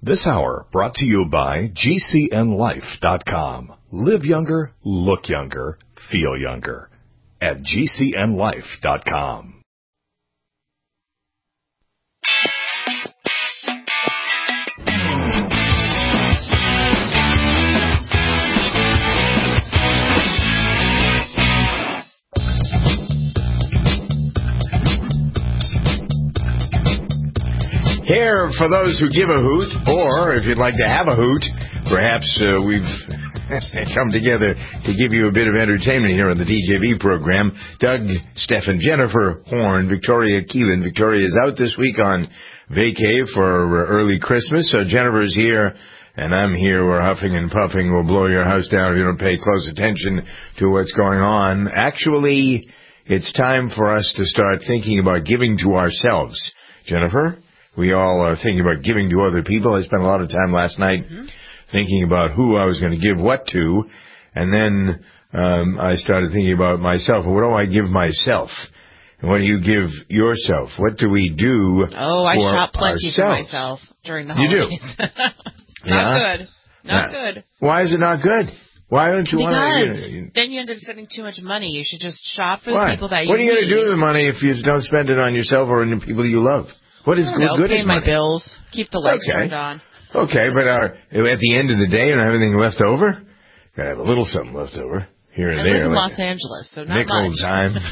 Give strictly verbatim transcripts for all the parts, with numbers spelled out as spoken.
This hour brought to you by G C N life dot com. Live younger, look younger, feel younger at G C N life dot com. Here for those who give a hoot, or if you'd like to have a hoot, perhaps uh, we've come together to give you a bit of entertainment here on the D J V program. Doug, Stephen, Jennifer Horn, Victoria Keelan. Victoria is out this week on vacay for early Christmas, so Jennifer's here, and I'm here. We're huffing and puffing. We'll blow your house down if you don't pay close attention to what's going on. Actually, it's time for us to start thinking about giving to ourselves. Jennifer? We all are thinking about giving to other people. I spent a lot of time last night mm-hmm. thinking about who I was going to give what to, and then um, I started thinking about myself. What do I give myself? And what do you give yourself? What do we do Oh, I for shop plenty ourselves? for myself during the You holidays. do? Not yeah? good. Not yeah. good. Why is it not good? Why don't you because want to? You know, then you end up spending too much money. You should just shop for why? the people that you What are you going need. to do with the money if you don't spend it on yourself or on the people you love? What is I don't good, know, good pay is my money? bills, keep the lights okay. turned on. Okay, but uh, at the end of the day, you don't have anything left over? Gotta have a little something left over here and I there. live in like Los Angeles, so not nickel, much.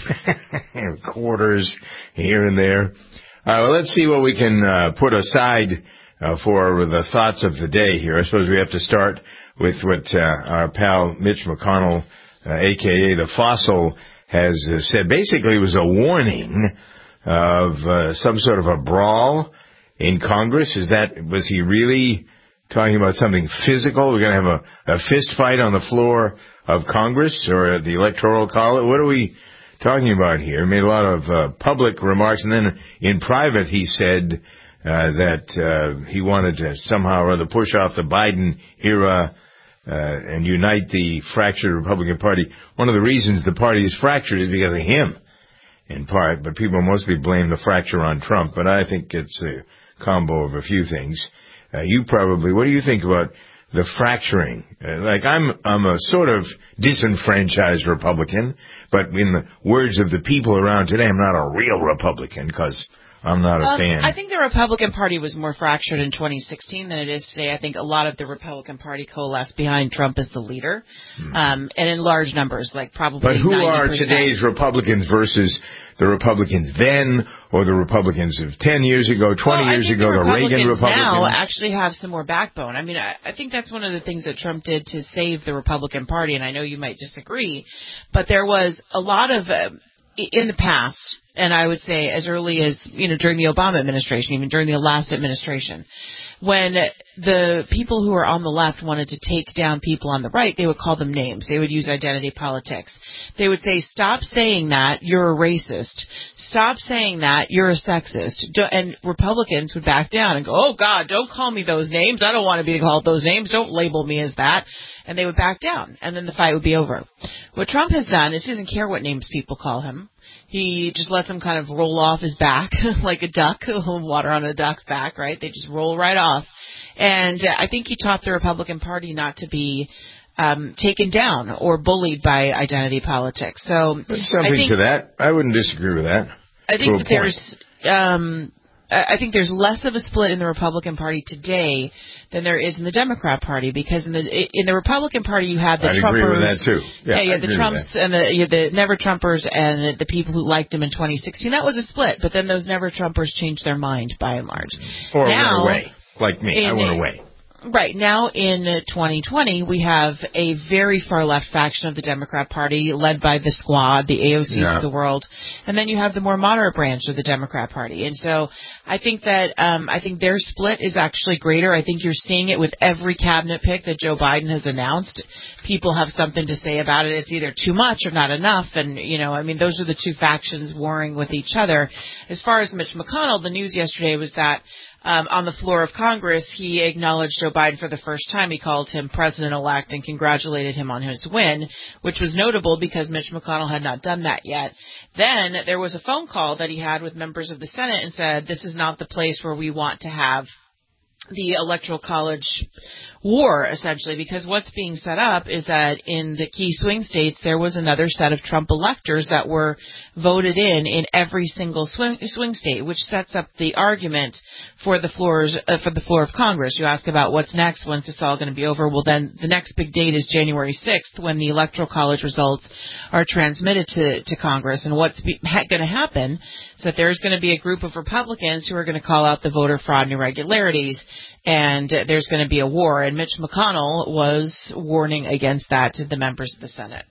dime, quarters here and there. Uh, well, let's see what we can uh, put aside uh, for the thoughts of the day here. I suppose we have to start with what uh, our pal Mitch McConnell, uh, a k a the Fossil, has uh, said. Basically, it was a warning of uh, some sort of a brawl in Congress. Is that, was he really talking about something physical? We're going to have a, a fist fight on the floor of Congress or the Electoral College? What are we talking about here? He made a lot of uh, public remarks, and then in private he said uh, that uh, he wanted to somehow or other push off the Biden era uh, and unite the fractured Republican Party. One of the reasons the party is fractured is because of him, in part, but people mostly blame the fracture on Trump, but I think it's a combo of a few things. Uh, you probably, what do you think about the fracturing? Uh, like, I'm, I'm a sort of disenfranchised Republican, but in the words of the people around today, I'm not a real Republican because I'm not a um, fan. I think the Republican Party was more fractured in twenty sixteen than it is today. I think a lot of the Republican Party coalesced behind Trump as the leader, hmm. um, and in large numbers, like probably But who ninety percent. are today's Republicans versus the Republicans then, or the Republicans of ten years ago, twenty well, years I think ago, the, the Reagan Republicans? now actually have some more backbone. I mean, I, I think that's one of the things that Trump did to save the Republican Party, and I know you might disagree, but there was a lot of, uh, in the past, and I would say as early as, you know, during the Obama administration, even during the last administration, when the people who were on the left wanted to take down people on the right, they would call them names. They would use identity politics. They would say, stop saying that, you're a racist. Stop saying that, you're a sexist. And Republicans would back down and go, oh, God, don't call me those names. I don't want to be called those names. Don't label me as that. And they would back down, and then the fight would be over. What Trump has done is he doesn't care what names people call him. He just lets them kind of roll off his back like a duck, water on a duck's back, right? They just roll right off. And uh, I think he taught the Republican Party not to be um, taken down or bullied by identity politics. So There's something I think, to that. I wouldn't disagree with that. I think that point. there's... Um, I think there's less of a split in the Republican Party today than there is in the Democrat Party, because in the in the Republican Party you have the I'd Trumpers, agree with that too. Yeah, yeah, you have the Trumps and the you have the Never Trumpers and the people who liked him in twenty sixteen. That was a split, but then those Never Trumpers changed their mind by and large. Or now, went away, like me. In, I went away. Right. Now in twenty twenty, we have a very far left faction of the Democrat Party led by the Squad, the A O Cs yeah. of the world. And then you have the more moderate branch of the Democrat Party. And so I think that, um, I think their split is actually greater. I think you're seeing it with every cabinet pick that Joe Biden has announced. People have something to say about it. It's either too much or not enough. And, you know, I mean, those are the two factions warring with each other. As far as Mitch McConnell, the news yesterday was that Um, on the floor of Congress, he acknowledged Joe Biden for the first time. He called him president-elect and congratulated him on his win, which was notable because Mitch McConnell had not done that yet. Then there was a phone call that he had with members of the Senate and said, this is not the place where we want to have the Electoral College war, essentially, because what's being set up is that in the key swing states, there was another set of Trump electors that were voted in in every single swing, swing state, which sets up the argument for the floors uh, for the floor of Congress. You ask about what's next, when's this all going to be over? Well, then the next big date is January sixth, when the Electoral College results are transmitted to, to Congress. And what's ha- going to happen is that there's going to be a group of Republicans who are going to call out the voter fraud and irregularities, and uh, there's going to be a war. And Mitch McConnell was warning against that to the members of the Senate.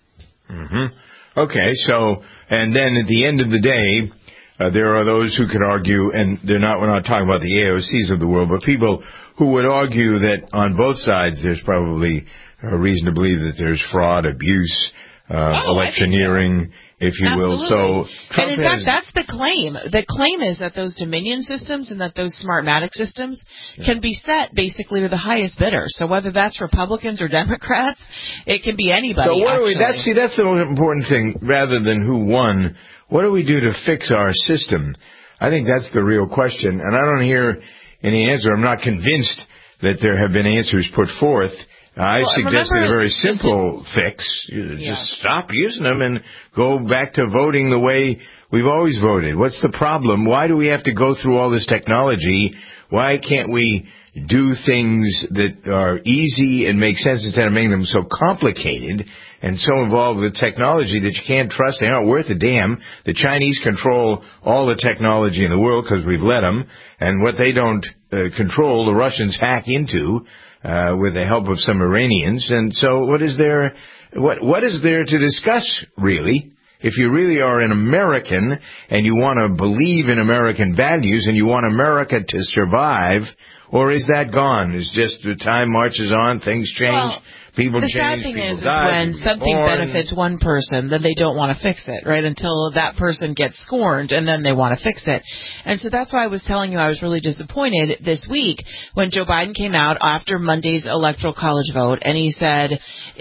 Mm-hmm. Okay, so, and then at the end of the day, uh, there are those who could argue, and they're not, we're not talking about the A O Cs of the world, but people who would argue that on both sides there's probably a reason to believe that there's fraud, abuse, uh, oh, electioneering, if you Absolutely. will. So Trump and in has, fact, that's the claim. The claim is that those Dominion systems and that those Smartmatic systems yeah. can be set basically to the highest bidder. So whether that's Republicans or Democrats, it can be anybody. So what do we? Actually. That's see, that's the most important thing. Rather than who won, what do we do to fix our system? I think that's the real question, and I don't hear any answer. I'm not convinced that there have been answers put forth. I well, suggested remember, a very simple fix. You yeah. Just stop using them and go back to voting the way we've always voted. What's the problem? Why do we have to go through all this technology? Why can't we do things that are easy and make sense instead of making them so complicated and so involved with technology that you can't trust? They aren't worth a damn. The Chinese control all the technology in the world because we've let them. And what they don't uh, control, the Russians hack into Uh, with the help of some Iranians. And so what is there, what, what is there to discuss, really? If you really are an American and you want to believe in American values and you want America to survive, or is that gone? Is just the time marches on, things change, well, people the change, sad thing people is, die, is when something born. benefits one person, then they don't want to fix it, right? Until that person gets scorned, and then they want to fix it. And so that's why I was telling you I was really disappointed this week when Joe Biden came out after Monday's Electoral College vote, and he said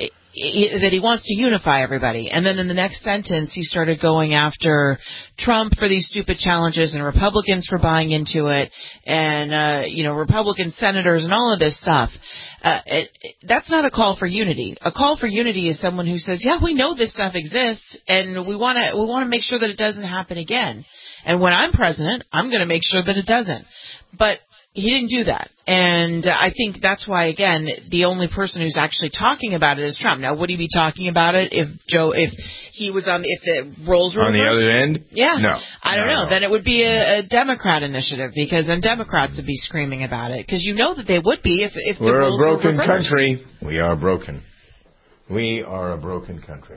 that he wants to unify everybody. And then in the next sentence, he started going after Trump for these stupid challenges and Republicans for buying into it and, uh, you know, Republican senators and all of this stuff. Uh, it, it, that's not a call for unity. A call for unity is someone who says, yeah, we know this stuff exists and we want to, we want to make sure that it doesn't happen again. And when I'm president, I'm going to make sure that it doesn't. But he didn't do that. And uh, I think that's why, again, the only person who's actually talking about it is Trump. Now, would he be talking about it if Joe, if he was on, the, if the roles were on reversed? the other end? Yeah. No. I don't no, know. no. Then it would be a, a Democrat initiative because then Democrats would be screaming about it because you know that they would be if, if the We're roles a broken were reversed. country. We are broken. We are a broken country.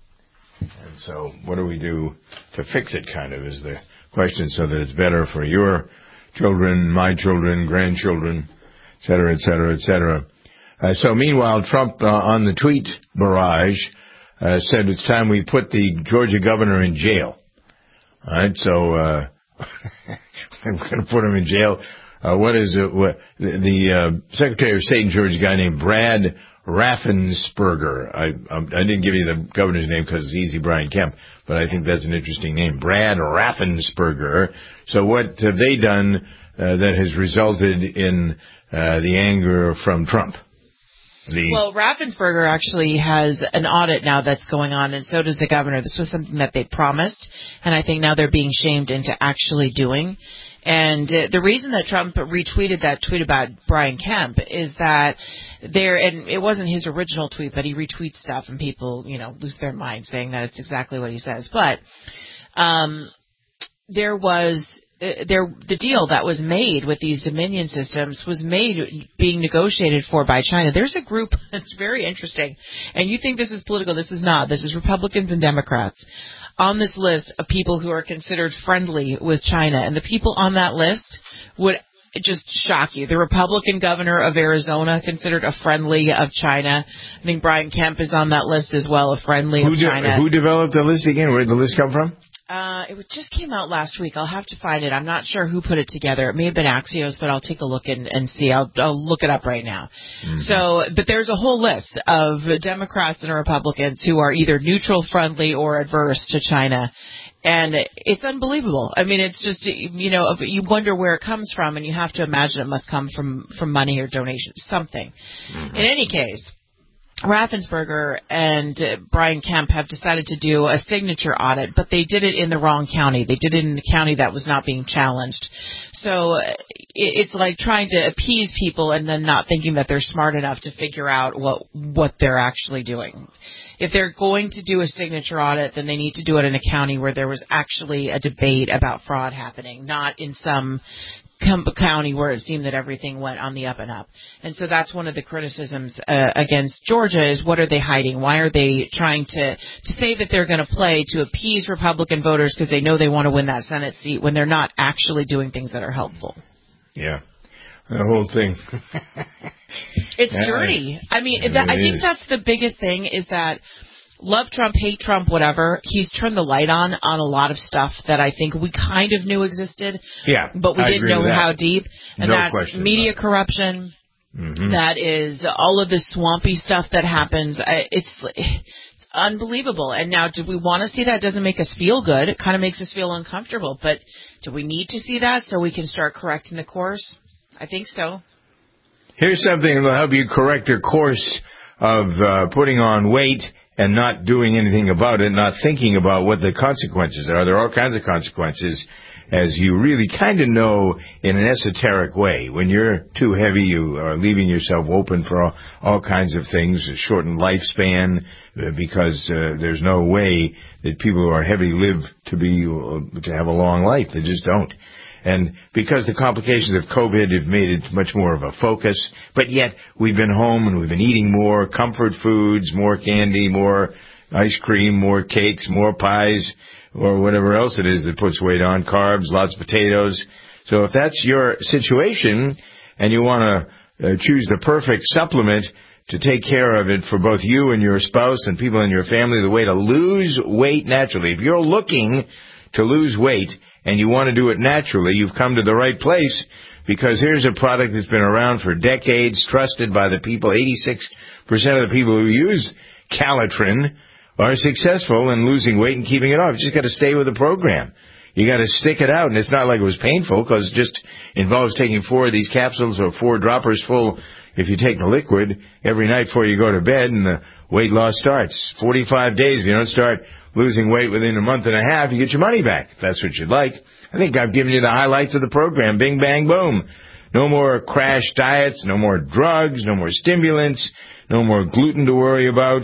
And so what do we do to fix it, kind of, is the question, so that it's better for your children, my children, grandchildren, et cetera, et cetera, et cetera. Uh, so meanwhile, Trump, uh, on the tweet barrage, uh, said it's time we put the Georgia governor in jail. All right, so uh, I'm going to put him in jail. Uh, what is it? What, the the uh, Secretary of State in Georgia, a guy named Brad Raffensperger. I, um, I didn't give you the governor's name because it's easy, Brian Kemp, but I think that's an interesting name, Brad Raffensperger. So what have they done uh, that has resulted in uh, the anger from Trump? The well, Raffensperger actually has an audit now that's going on, and so does the governor. This was something that they promised, and I think now they're being shamed into actually doing. And uh, the reason that Trump retweeted that tweet about Brian Kemp is that there, and it wasn't his original tweet, but he retweets stuff and people, you know, lose their mind saying that it's exactly what he says. But um, there was, uh, there the deal that was made with these Dominion systems was made being negotiated for by China. There's a group that's very interesting, and you think this is political. This is not. This is Republicans and Democrats on this list of people who are considered friendly with China. And the people on that list would just shock you. The Republican governor of Arizona, considered a friendly of China. I think Brian Kemp is on that list as well, a friendly who of de- China. Who developed the list again? Where did the list come from? Uh, it just came out last week. I'll have to find it. I'm not sure who put it together. It may have been Axios, but I'll take a look and, and see. I'll, I'll look it up right now. Mm-hmm. So, but there's a whole list of Democrats and Republicans who are either neutral, friendly, or adverse to China. And it's unbelievable. I mean, it's just, you know, you wonder where it comes from, and you have to imagine it must come from, from money or donations, something. Mm-hmm. In any case, Raffensperger and uh, Brian Kemp have decided to do a signature audit, but they did it in the wrong county. They did it in a county that was not being challenged. So uh, it, it's like trying to appease people and then not thinking that they're smart enough to figure out what what they're actually doing. If they're going to do a signature audit, then they need to do it in a county where there was actually a debate about fraud happening, not in some county where it seemed that everything went on the up and up. And so that's one of the criticisms uh, against Georgia is what are they hiding? Why are they trying to, to say that they're going to play to appease Republican voters because they know they want to win that Senate seat when they're not actually doing things that are helpful? Yeah. The whole thing. It's dirty. I mean, yeah, that, I think that's the biggest thing is that love Trump, hate Trump, whatever, he's turned the light on on a lot of stuff that I think we kind of knew existed, yeah, but we I didn't know how deep. And no that's media corruption. Mm-hmm. That is all of the swampy stuff that happens. It's, it's unbelievable. And now, do we want to see that? It doesn't make us feel good. It kind of makes us feel uncomfortable. But do we need to see that so we can start correcting the course? I think so. Here's something that'll help you correct your course of uh, putting on weight and not doing anything about it, not thinking about what the consequences are. There are all kinds of consequences, as you really kind of know in an esoteric way. When you're too heavy, you are leaving yourself open for all, all kinds of things, a shortened lifespan, uh, because uh, there's no way that people who are heavy live to be uh, to have a long life. They just don't. And because the complications of COVID have made it much more of a focus, but yet we've been home and we've been eating more comfort foods, more candy, more ice cream, more cakes, more pies, or whatever else it is that puts weight on, carbs, lots of potatoes. So if that's your situation and you want to uh, choose the perfect supplement to take care of it for both you and your spouse and people in your family, the way to lose weight naturally. If you're looking to lose weight and you want to do it naturally, you've come to the right place, because here's a product that's been around for decades, trusted by the people. eighty-six percent of the people who use Calitrin are successful in losing weight and keeping it off. You just got to stay with the program. You got to stick it out, and it's not like it was painful, because it just involves taking four of these capsules or four droppers full if you take the liquid every night before you go to bed, and the weight loss starts. forty-five days. If you don't start losing weight within a month and a half, you get your money back, if that's what you'd like. I think I've given you the highlights of the program. Bing, bang, boom. No more crash diets, no more drugs, no more stimulants, no more gluten to worry about.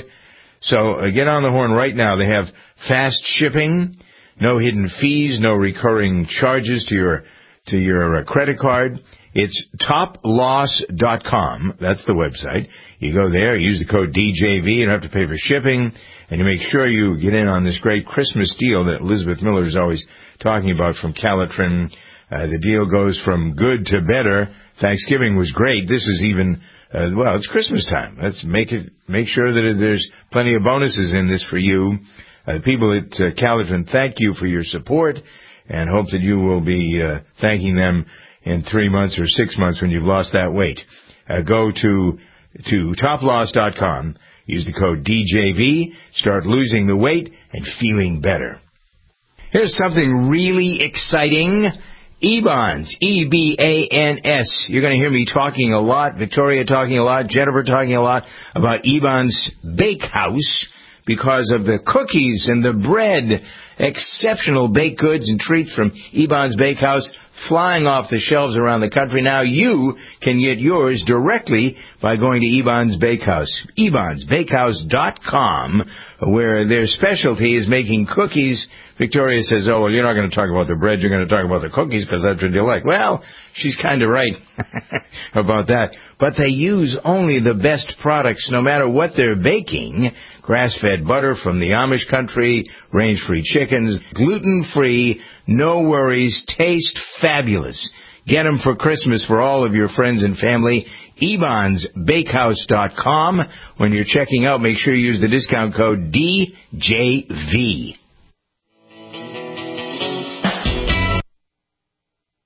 So uh, get on the horn right now. They have fast shipping, no hidden fees, no recurring charges to your to your uh, credit card. It's top loss dot com. That's the website. You go there, use the code D J V. You don't have to pay for shipping. And you make sure you get in on this great Christmas deal that Elizabeth Miller is always talking about from Calitrin. Uh, the deal goes from good to better. Thanksgiving was great. This is even, uh, well, it's Christmas time. Let's make it, make sure that there's plenty of bonuses in this for you. Uh, people at uh, Calitrin thank you for your support and hope that you will be uh, thanking them in three months or six months when you've lost that weight. Uh, go to to top loss dot com, use the code D J V, start losing the weight and feeling better. Here's something really exciting. E-Bonds, E B A N S. You're going to hear me talking a lot, Victoria talking a lot, Jennifer talking a lot about E-Bonds Bakehouse because of the cookies and the bread. Exceptional baked goods and treats from E-Bonds Bakehouse flying off the shelves around the country. Now you can get yours directly by going to E-Bonds Bakehouse, e bonds bakehouse dot com, where their specialty is making cookies. Victoria says, oh, well, you're not going to talk about the bread, you're going to talk about the cookies because that's what you like. Well, she's kind of right about that. But they use only the best products no matter what they're baking. Grass-fed butter from the Amish country, range-free chickens, gluten-free, no worries, taste fabulous. Get them for Christmas for all of your friends and family. e bonds bakehouse dot com. When you're checking out, make sure you use the discount code D J V.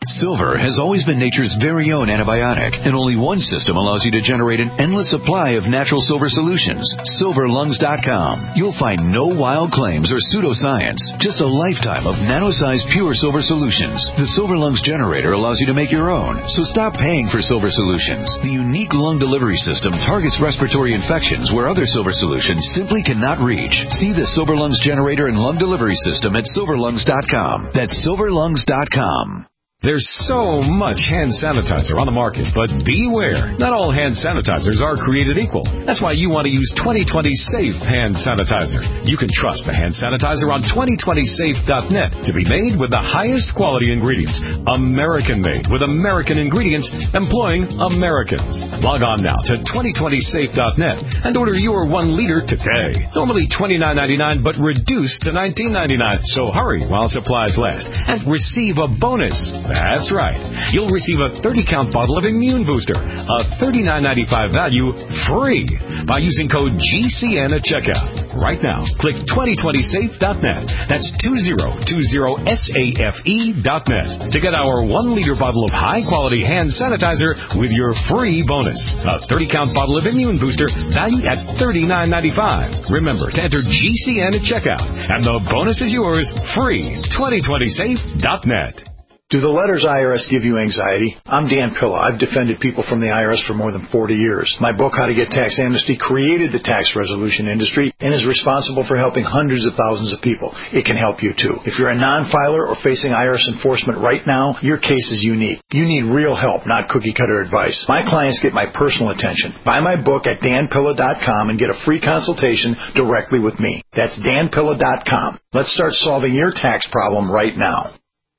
Silver has always been nature's very own antibiotic, and only one system allows you to generate an endless supply of natural silver solutions. silver lungs dot com. You'll find no wild claims or pseudoscience, just a lifetime of nano-sized pure silver solutions. The Silver Lungs generator allows you to make your own, so stop paying for silver solutions. The unique lung delivery system targets respiratory infections where other silver solutions simply cannot reach. See the Silver Lungs generator and lung delivery system at silver lungs dot com. That's silver lungs dot com. There's so much hand sanitizer on the market, but beware. Not all hand sanitizers are created equal. That's why you want to use twenty twenty Safe Hand Sanitizer. You can trust the hand sanitizer on twenty twenty safe dot net to be made with the highest quality ingredients. American-made with American ingredients employing Americans. Log on now to twenty twenty safe dot net and order your one liter today. Normally twenty-nine ninety-nine, but reduced to nineteen ninety-nine. So hurry while supplies last and receive a bonus. That's right. You'll receive a thirty count bottle of Immune Booster, a thirty-nine ninety-five value, free by using code G C N at checkout. Right now, click twenty twenty safe dot net. That's two zero two zero safe dot net to get our one liter bottle of high-quality hand sanitizer with your free bonus. A thirty count bottle of Immune Booster valued at thirty-nine ninety-five. Remember to enter G C N at checkout, and the bonus is yours free. twenty twenty safe dot net. Do the letters I R S give you anxiety? I'm Dan Pilla. I've defended people from the I R S for more than forty years. My book, How to Get Tax Amnesty, created the tax resolution industry and is responsible for helping hundreds of thousands of people. It can help you too. If you're a non-filer or facing I R S enforcement right now, your case is unique. You need real help, not cookie-cutter advice. My clients get my personal attention. Buy my book at dan pilla dot com and get a free consultation directly with me. That's dan pilla dot com. Let's start solving your tax problem right now.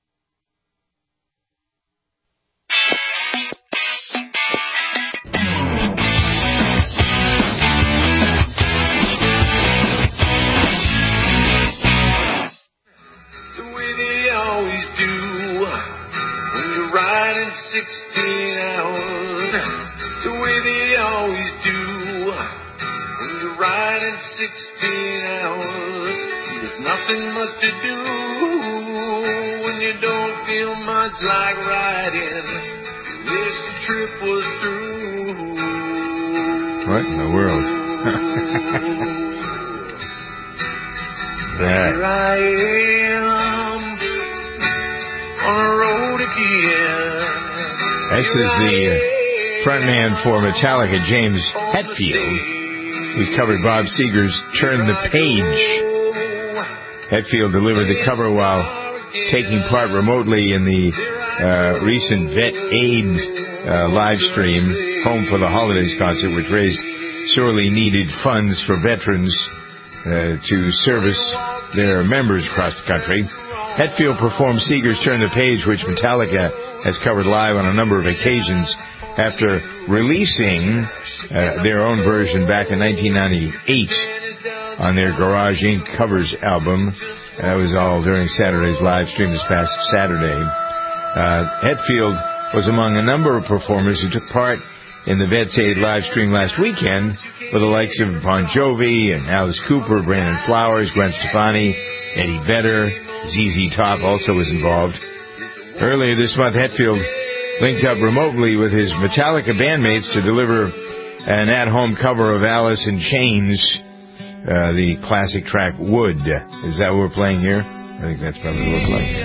sixteen hours, the way they always do. When you're riding sixteen hours, there's nothing much to do. When you don't feel much like riding, you wish the trip was through. What in the world? Here I am on the road again. This is the uh, frontman for Metallica, James Hetfield, who's covered Bob Seger's Turn the Page. Hetfield delivered the cover while taking part remotely in the uh, recent Vet Aid uh, live stream, Home for the Holidays concert, which raised sorely needed funds for veterans uh, to service their members across the country. Hetfield performed Seger's Turn the Page, which Metallica has covered live on a number of occasions after releasing uh, their own version back in nineteen ninety-eight on their Garage Incorporated covers album. That was all during Saturday's live stream this past Saturday. Uh, Hetfield was among a number of performers who took part in the Vets Aid live stream last weekend with the likes of Bon Jovi and Alice Cooper, Brandon Flowers, Gwen Stefani, Eddie Vedder. Z Z Top also was involved. Earlier this month, Hetfield linked up remotely with his Metallica bandmates to deliver an at-home cover of Alice in Chains, uh, the classic track Wood. Is that what we're playing here? I think that's probably what it looks like.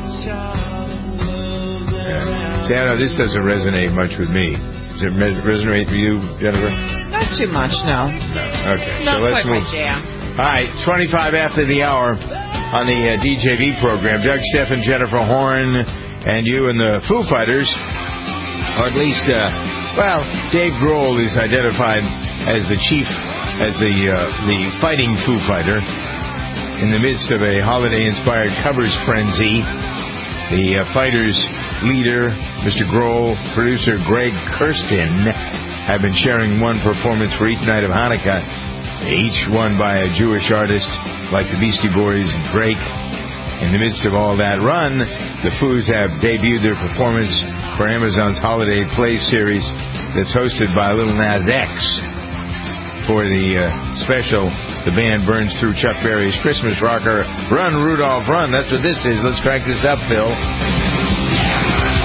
Yeah. See, I know this doesn't resonate much with me. Does it resonate with you, Jennifer? Not too much, no. No. Okay. Not so let's quite move. my jam. All right, twenty-five after the hour on the uh, D J V program. Doug Steffen, Jennifer Horn, and you and the Foo Fighters, or at least, uh, well, Dave Grohl is identified as the chief, as the uh, the fighting Foo Fighter in the midst of a holiday-inspired covers frenzy. The uh, Fighters leader, Mister Grohl, producer Greg Kurstin, have been sharing one performance for each night of Hanukkah, each one by a Jewish artist like the Beastie Boys and Drake. In the midst of all that run, the Foos have debuted their performance for Amazon's Holiday Play series that's hosted by Lil Nas X. For the uh, special, the band burns through Chuck Berry's Christmas rocker, Run, Rudolph, Run. That's what this is. Let's crank this up, Phil.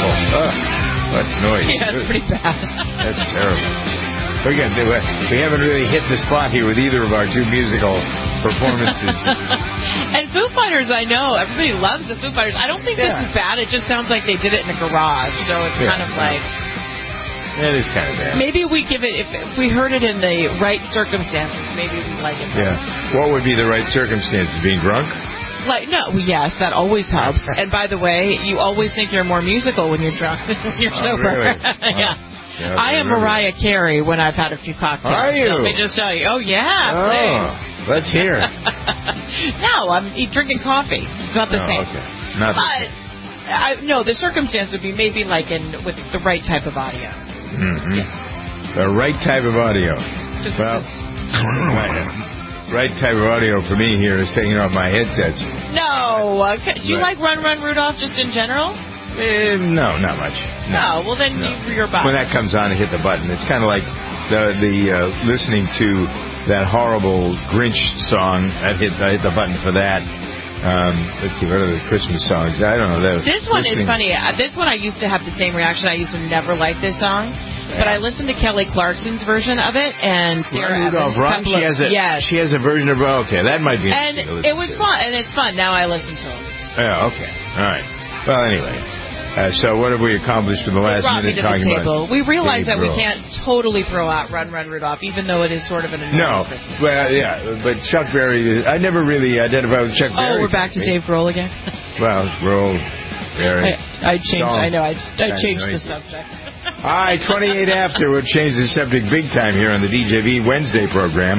awful. Ugh, what noise. Yeah, it's pretty bad. That's terrible. So again, we haven't really hit the spot here with either of our two musical performances. And Foo Fighters, I know. Everybody loves the Foo Fighters. I don't think yeah. this is bad. It just sounds like they did it in a garage. So it's yeah. kind of like... It is kind of bad. Maybe we give it, if, if we heard it in the right circumstances, maybe we'd like it better. Yeah. What would be the right circumstances? Being drunk? Like, no, yes, that always helps. And by the way, you always think you're more musical when you're drunk than when you're oh, sober. Really? yeah. yeah. I am Mariah Carey when I've had a few cocktails. Are you? Let me just tell you. Oh, yeah. Oh, please. Let's hear it. No, I'm drinking coffee. It's not the oh, same. Okay. Not but, the same. I, no, the circumstance would be maybe like in with the right type of audio. Mm-hmm. Yeah. The right type of audio. Just, well, just... right type of audio for me here is taking off my headsets. No. Uh, do you right. like Run Run Rudolph just in general? Eh, no, not much. No. no well, then no. you, you're back. When that comes on, I hit the button. It's kind of like the the uh, listening to that horrible Grinch song. I hit I hit the button for that. Um, let's see, what are the Christmas songs? I don't know. This one listening. is funny. Uh, this one I used to have the same reaction. I used to never like this song. But I listened to Kelly Clarkson's version of it, and Sarah Evans. Run, she has a yes. she has a version of okay. That might be. And it was fun, and it's fun. Now I listen to it. Yeah. Okay. All right. Well, anyway. Uh, so what have we accomplished in the last minute to talking the table. about? We realize that Gabriel. we can't totally throw out Run Run Rudolph, even though it is sort of an annoying no. Christmas. Well, yeah, but Chuck Berry. I never really identified with Chuck Berry. Oh, we're back to Dave Grohl again. Well, Grohl, Berry. I, I changed. Song. I know. I, I changed the subject. All right, twenty-eight after. We'll change the subject big time here on the D J V Wednesday program.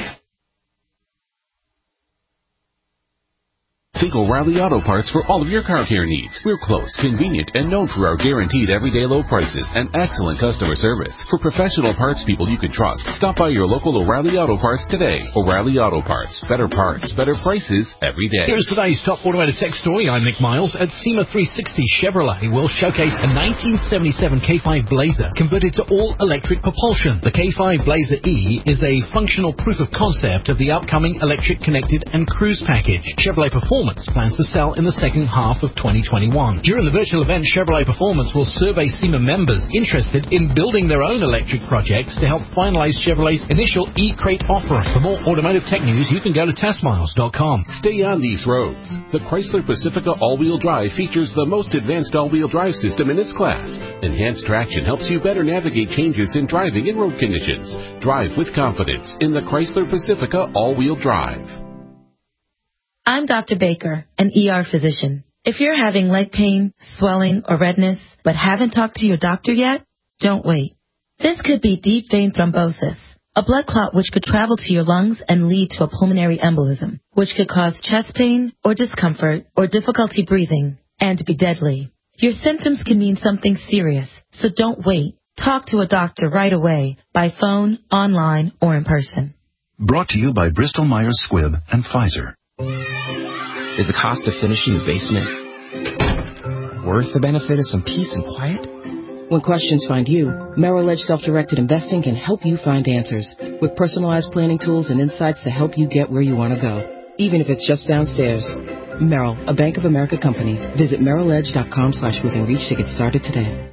Think O'Reilly Auto Parts for all of your car care needs. We're close, convenient, and known for our guaranteed everyday low prices and excellent customer service. For professional parts people you can trust, stop by your local O'Reilly Auto Parts today. O'Reilly Auto Parts. Better parts, better prices every day. Here's today's top automotive tech story. I'm Nick Miles. At SEMA three sixty, Chevrolet will showcase a nineteen seventy-seven K five Blazer converted to all-electric propulsion. The K five Blazer E is a functional proof of concept of the upcoming electric connected and cruise package. Chevrolet Performance plans to sell in the second half of twenty twenty-one. During the virtual event, Chevrolet Performance will survey SEMA members interested in building their own electric projects to help finalize Chevrolet's initial E-Crate offering. For more automotive tech news, you can go to test miles dot com. Stay on these roads. The Chrysler Pacifica all-wheel drive features the most advanced all-wheel drive system in its class. Enhanced traction helps you better navigate changes in driving and road conditions. Drive with confidence in the Chrysler Pacifica all-wheel drive. I'm Doctor Baker, an E R physician. If you're having leg pain, swelling, or redness, but haven't talked to your doctor yet, don't wait. This could be deep vein thrombosis, a blood clot which could travel to your lungs and lead to a pulmonary embolism, which could cause chest pain or discomfort or difficulty breathing and be deadly. Your symptoms can mean something serious, so don't wait. Talk to a doctor right away, by phone, online, or in person. Brought to you by Bristol Myers Squibb and Pfizer. Is the cost of finishing the basement worth the benefit of some peace and quiet? When questions find you, Merrill Edge Self-Directed Investing can help you find answers with personalized planning tools and insights to help you get where you want to go, even if it's just downstairs. Merrill, a Bank of America company. Visit merrill edge dot com slash within reach to get started today.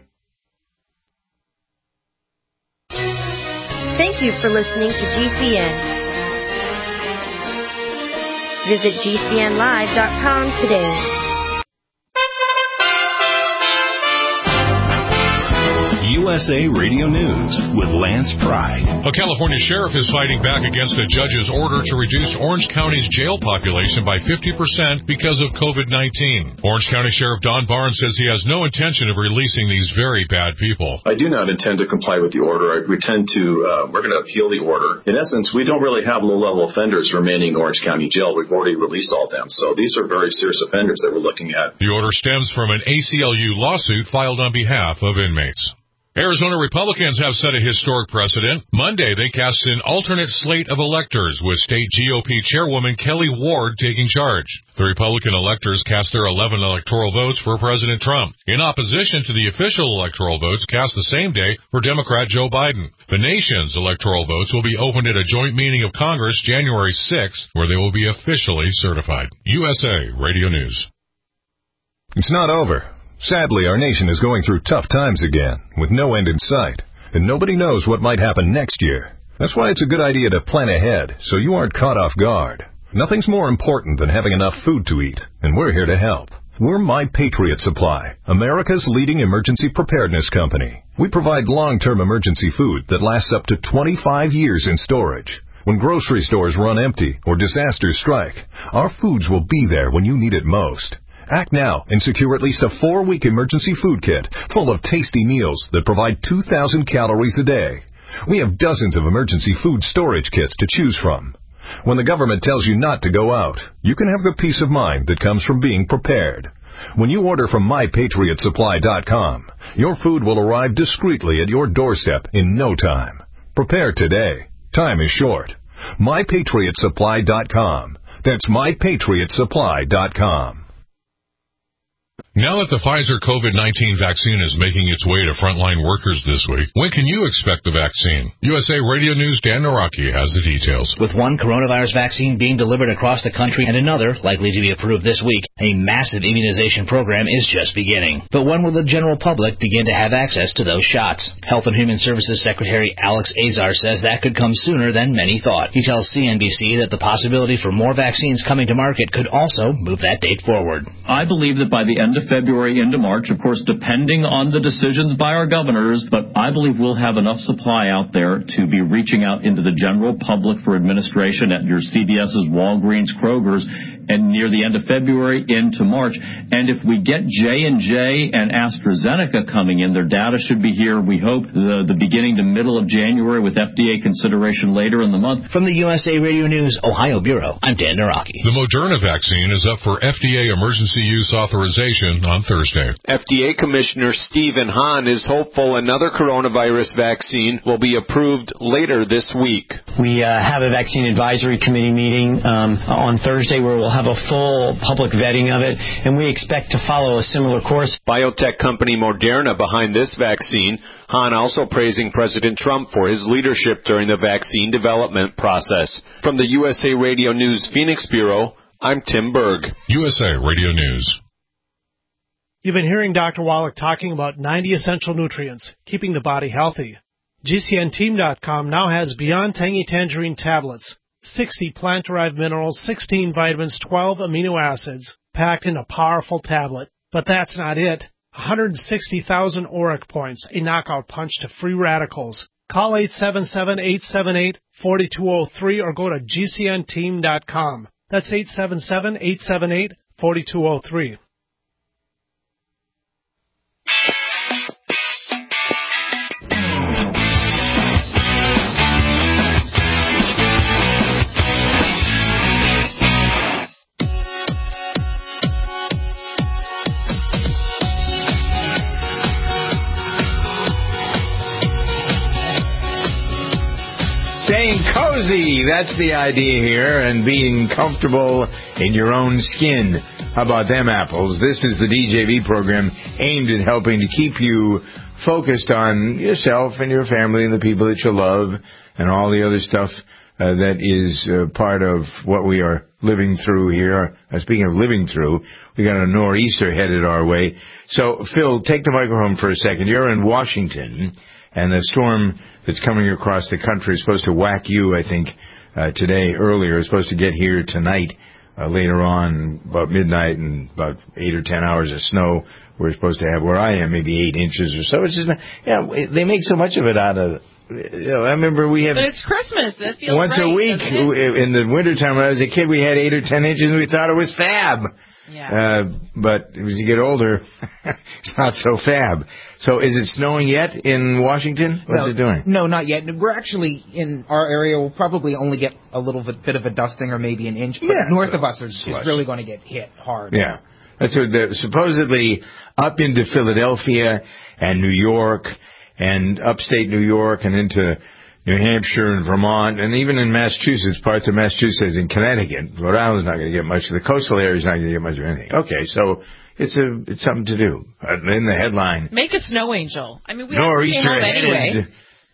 Thank you for listening to G C N. Visit G C N live dot com today. U S A Radio News with Lance Pride. A California sheriff is fighting back against a judge's order to reduce Orange County's jail population by fifty percent because of COVID nineteen. Orange County Sheriff Don Barnes says he has no intention of releasing these very bad people. I do not intend to comply with the order. We tend to, uh, we're going to appeal the order. In essence, we don't really have low-level offenders remaining in Orange County Jail. We've already released all of them. So these are very serious offenders that we're looking at. The order stems from an A C L U lawsuit filed on behalf of inmates. Arizona Republicans have set a historic precedent. Monday, they cast an alternate slate of electors, with state G O P chairwoman Kelly Ward taking charge. The Republican electors cast their eleven electoral votes for President Trump, in opposition to the official electoral votes cast the same day for Democrat Joe Biden. The nation's electoral votes will be opened at a joint meeting of Congress January sixth, where they will be officially certified. U S A Radio News. It's not over. Sadly, our nation is going through tough times again, with no end in sight, and nobody knows what might happen next year. That's why it's a good idea to plan ahead, so you aren't caught off guard. Nothing's more important than having enough food to eat, and we're here to help. We're My Patriot Supply, America's leading emergency preparedness company. We provide long-term emergency food that lasts up to twenty-five years in storage. When grocery stores run empty or disasters strike, our foods will be there when you need it most. Act now and secure at least a four-week emergency food kit full of tasty meals that provide two thousand calories a day. We have dozens of emergency food storage kits to choose from. When the government tells you not to go out, you can have the peace of mind that comes from being prepared. When you order from my patriot supply dot com, your food will arrive discreetly at your doorstep in no time. Prepare today. Time is short. my patriot supply dot com. That's my patriot supply dot com. Now that the Pfizer COVID nineteen vaccine is making its way to frontline workers this week, when can you expect the vaccine? U S A Radio News' Dan Naraki has the details. With one coronavirus vaccine being delivered across the country and another likely to be approved this week, a massive immunization program is just beginning. But when will the general public begin to have access to those shots? Health and Human Services Secretary Alex Azar says that could come sooner than many thought. He tells C N B C that the possibility for more vaccines coming to market could also move that date forward. I believe that by the end of February into March, of course, depending on the decisions by our governors, but I believe we'll have enough supply out there to be reaching out into the general public for administration at your C V S's, Walgreens, Kroger's, and near the end of February into March. And if we get J and J and AstraZeneca coming in, their data should be here, we hope, the, the beginning to middle of January with F D A consideration later in the month. From the U S A Radio News Ohio Bureau, I'm Dan Naraki. The Moderna vaccine is up for F D A emergency use authorization on Thursday. F D A Commissioner Stephen Hahn is hopeful another coronavirus vaccine will be approved later this week. We uh, have a vaccine advisory committee meeting um, on Thursday where we'll have a full public vetting of it, and we expect to follow a similar course. Biotech company Moderna behind this vaccine. Hahn also praising President Trump for his leadership during the vaccine development process. From the U S A Radio News Phoenix Bureau, I'm Tim Berg. U S A Radio News. You've been hearing Doctor Wallach talking about ninety essential nutrients, keeping the body healthy. G C N team dot com now has Beyond Tangy Tangerine tablets, sixty plant-derived minerals, sixteen vitamins, twelve amino acids, packed in a powerful tablet. But that's not it. one hundred sixty thousand auric points, a knockout punch to free radicals. Call eight seven seven, eight seven eight, four two zero three or go to G C N team dot com. That's eight seven seven, eight seven eight, four two zero three. Staying cozy, that's the idea here, and being comfortable in your own skin. How about them apples? This is the D J V program aimed at helping to keep you focused on yourself and your family and the people that you love and all the other stuff uh, that is uh, part of what we are living through here. Uh, speaking of living through, we got a nor'easter headed our way. So, Phil, take the microphone for a second. You're in Washington, and the storm that's coming across the country is supposed to whack you, I think, uh, today earlier. It's supposed to get here tonight, uh, later on, about midnight, and about eight or ten hours of snow. We're supposed to have, where I am, maybe eight inches or so. It's just, yeah, they make so much of it out of, you know, I remember we have... But it's Christmas. That feels Once right, a week, in the wintertime when I was a kid, we had eight or ten inches, and we thought it was fab. Yeah. Uh, but as you get older, it's not so fab. So is it snowing yet in Washington? What's no, it doing? No, not yet. We're actually, in our area, we'll probably only get a little bit, bit of a dusting or maybe an inch. But yeah, north of us, it's slush. really going to get hit hard. Yeah. That's what the, supposedly up into Philadelphia and New York and upstate New York and into New Hampshire and Vermont, and even in Massachusetts, parts of Massachusetts and Connecticut. Rhode Island's not going to get much. The coastal area's not going to get much of anything. Okay, so it's a it's something to do. Uh, in the headline, make a snow angel. I mean, we don't stay home anyway.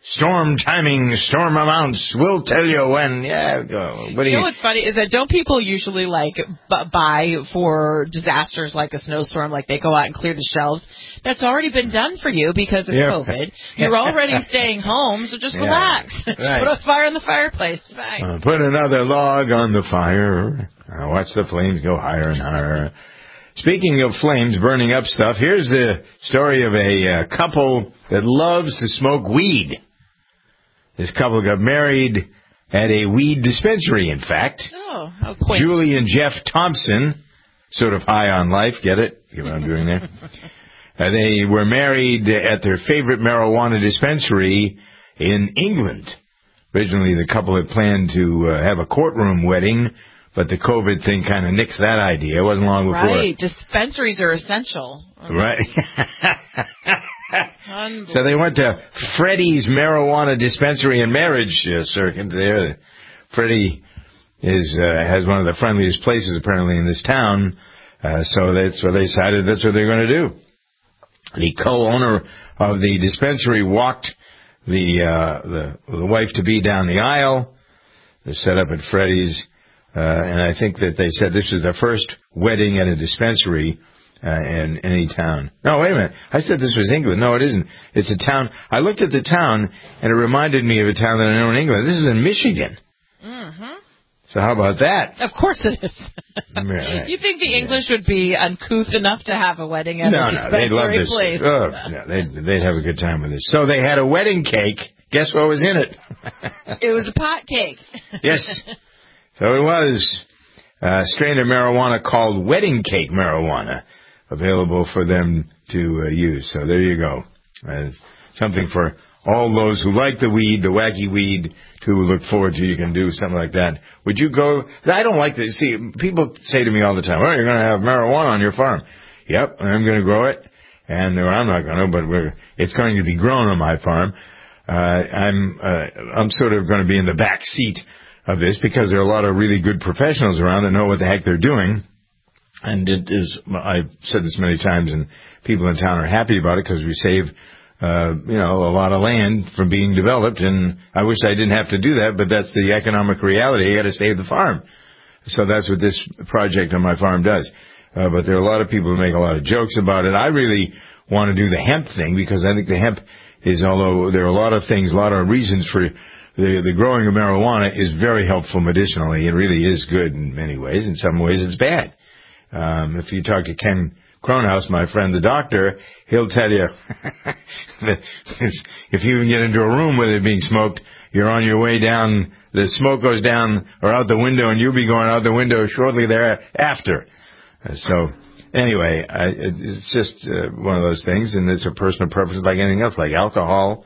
Storm timing, storm amounts. We'll tell you when. Yeah, go. What do you you know what's funny is that don't people usually like b- buy for disasters like a snowstorm, like they go out and clear the shelves? That's already been done for you because of Yeah. COVID. You're already staying home, so just Yeah. relax. Just Right. put a fire in the fireplace. It's fine. Uh, put another log on the fire. Uh, watch the flames go higher and higher. Speaking of flames burning up stuff, here's the story of a uh, couple that loves to smoke weed. This couple got married at a weed dispensary, in fact. Oh, how quaint. Julie and Jeff Thompson, sort of high on life, get it? Get what I'm doing there? Uh, they were married at their favorite marijuana dispensary in England. Originally, the couple had planned to uh, have a courtroom wedding, but the COVID thing kind of nixed that idea. It wasn't long before. Right. Dispensaries are essential. Right. So they went to Freddie's Marijuana Dispensary and Marriage uh, Circuit there. Freddie is uh, has one of the friendliest places apparently in this town, uh, so that's what they decided that's what they're going to do. The co-owner of the dispensary walked the uh, the, the wife-to-be down the aisle. They're set up at Freddie's, uh, and I think that they said this is their first wedding at a dispensary Uh, in any town. No, wait a minute. I said this was England. No, it isn't. It's a town. I looked at the town, and it reminded me of a town that I know in England. This is in Michigan. Mm-hmm. So how about that? Of course it is. Right. You think the English would be uncouth enough to have a wedding at no, a no, they'd love dispensary this. place? Oh, no, they'd, they'd have a good time with this. So they had a wedding cake. Guess what was in it? It was a pot cake. Yes. So it was a strain of marijuana called wedding cake marijuana, available for them to uh, use. So there you go. Uh, something for all those who like the weed, the wacky weed, to look forward to. You can do something like that. Would you go? I don't like this. See, people say to me all the time, "Oh, you're going to have marijuana on your farm." Yep, I'm going to grow it. And or I'm not going to, but we're, it's going to be grown on my farm. Uh, I'm uh, I'm sort of going to be in the back seat of this because there are a lot of really good professionals around that know what the heck they're doing. And it is, I've said this many times, and people in town are happy about it because we save, uh, you know, a lot of land from being developed. And I wish I didn't have to do that, but that's the economic reality. You got to save the farm. So that's what this project on my farm does. Uh, but there are a lot of people who make a lot of jokes about it. I really want to do the hemp thing because I think the hemp is, although there are a lot of things, a lot of reasons for the, the growing of marijuana is very helpful medicinally. It really is good in many ways. In some ways, it's bad. Um, if you talk to Ken Cronhouse, my friend, the doctor, he'll tell you that if you get into a room with it being smoked, you're on your way down, the smoke goes down or out the window, and you'll be going out the window shortly thereafter. Uh, so, anyway, I, it, it's just uh, one of those things, and it's a personal preference like anything else, like alcohol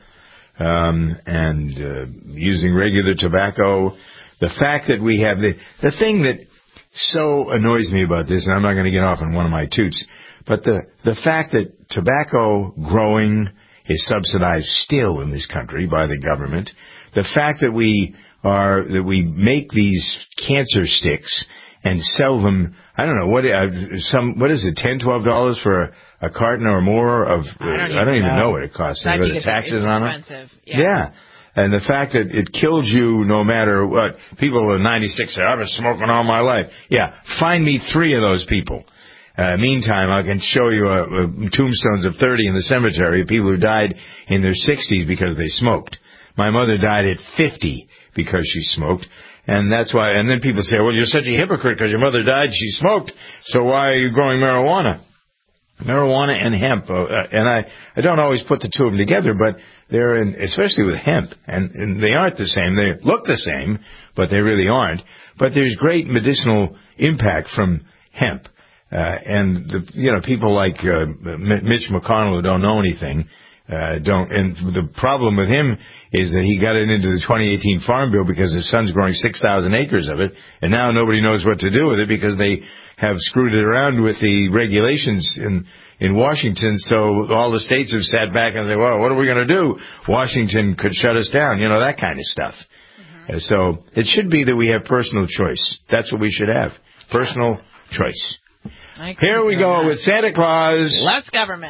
um, and uh, using regular tobacco. The fact that we have the the thing that so annoys me about this, and I'm not going to get off on one of my toots, but the, the fact that tobacco growing is subsidized still in this country by the government, the fact that we are, that we make these cancer sticks and sell them, I don't know, what, uh, some, what is it, ten, twelve dollars for a, a carton or more of, uh, I don't even, I don't even know. know what it costs. I think the it's, taxes it's on expensive. them? Yeah. yeah. And the fact that it kills you no matter what. People in ninety-six say, I've been smoking all my life. Yeah, find me three of those people. Uh, meantime, I can show you uh, uh, tombstones of thirty in the cemetery of people who died in their sixties because they smoked. My mother died at fifty because she smoked. And that's why, and then people say, well, you're such a hypocrite because your mother died, she smoked, so why are you growing marijuana? Marijuana and hemp, uh, and I, I don't always put the two of them together, but they're in, especially with hemp, and, and they aren't the same. They look the same, but they really aren't. But there's great medicinal impact from hemp. Uh, and, the, you know, people like uh, Mitch McConnell who don't know anything, uh, don't, and the problem with him is that he got it into the twenty eighteen Farm Bill because his son's growing six thousand acres of it, and now nobody knows what to do with it because they have screwed it around with the regulations in in Washington, so all the states have sat back and said, well, what are we going to do? Washington could shut us down, you know, that kind of stuff. Mm-hmm. Uh, so it should be that we have personal choice. That's what we should have, personal choice. Here we go with Santa Claus. Less government.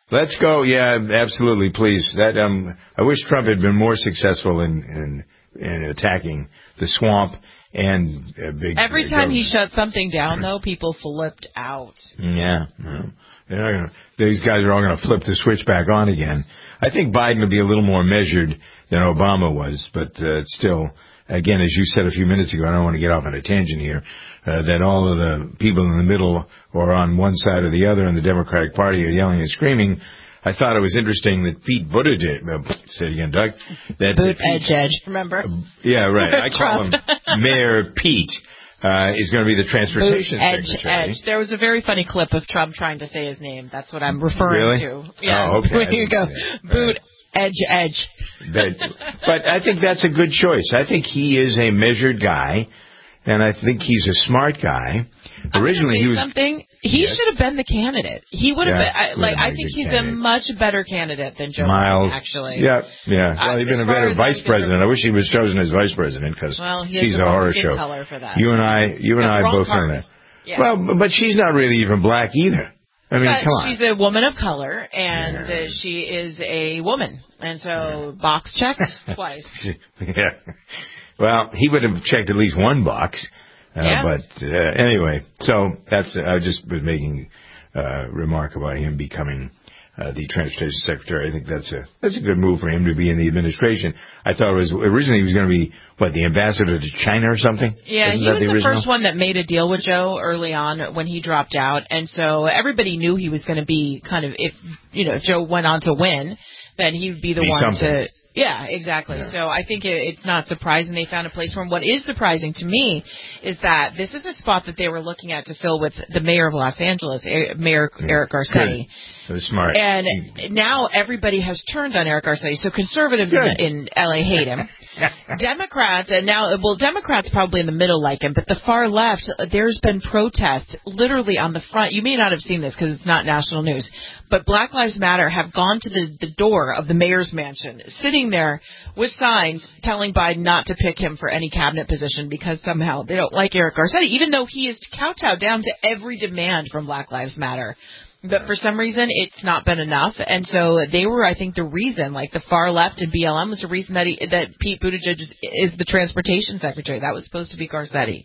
Let's go. Yeah, absolutely, please. That um, I wish Trump had been more successful in in, in attacking the swamp and uh, big. Every uh, time government. he shut something down, though, people flipped out. Yeah, well, they're not gonna, these guys are all going to flip the switch back on again. I think Biden will be a little more measured than Obama was, but uh, still, again, as you said a few minutes ago, I don't want to get off on a tangent here, uh, that all of the people in the middle or on one side or the other in the Democratic Party are yelling and screaming. I thought it was interesting that Pete Buttigieg, uh, say it again, Doug. That Boot Pete, edge edge, remember? Uh, yeah, right. I call him Mayor Pete. Uh, is going to be the transportation Boot edge secretary. edge. There was a very funny clip of Trump trying to say his name. That's what I'm referring really? to. Yeah. Oh, okay. Here you go. Boot right. edge edge. But, but I think that's a good choice. I think he is a measured guy, and I think he's a smart guy. Originally, say he was something. He yes. should have been the candidate. He would have Yeah, been. I, would like have I been a think good he's candidate. a much better candidate than Joe Mild. Biden. Actually. Yeah, yeah. Well, Uh, he'd been as a far better as vice I'm president. I wish he was chosen as vice president because well, he he's has a the wrong horror skin show. color for that. You and I, you and Got I the wrong both know card. that. Yeah. Well, b- but she's not really even black either. I mean, but come on. she's a woman of color, and Yeah. uh, she is a woman, and so box checked twice. Yeah. Well, he would have checked at least one box. Uh, Yeah. But uh, anyway, so that's I just was making a remark about him becoming uh, the transportation secretary. I think that's a that's a good move for him to be in the administration. I thought it was originally he was going to be what the ambassador to China or something. Yeah, Isn't he that was the, the original? first one that made a deal with Joe early on when he dropped out, and so everybody knew he was going to be kind of if you know if Joe went on to win, then he would be the Be one something. to. Yeah, exactly. Yeah. So I think it, it's not surprising they found a place for him. What is surprising to me is that this is a spot that they were looking at to fill with the mayor of Los Angeles, eh, Mayor Yeah. Eric Garcetti. Good. That's smart. And now everybody has turned on Eric Garcetti. So conservatives in, Good. in L A hate him. Democrats, and now, well, Democrats probably in the middle like him, but the far left, there's been protests literally on the front. You may not have seen this because it's not national news, but Black Lives Matter have gone to the, the door of the mayor's mansion, sitting there with signs telling Biden not to pick him for any cabinet position because somehow they don't like Eric Garcetti, even though he is kowtowed down to every demand from Black Lives Matter. But for some reason, it's not been enough, and so they were, I think, the reason. Like the far left and B L M was the reason that he, that Pete Buttigieg is, is the transportation secretary. That was supposed to be Garcetti.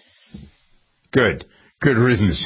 Good, good riddance.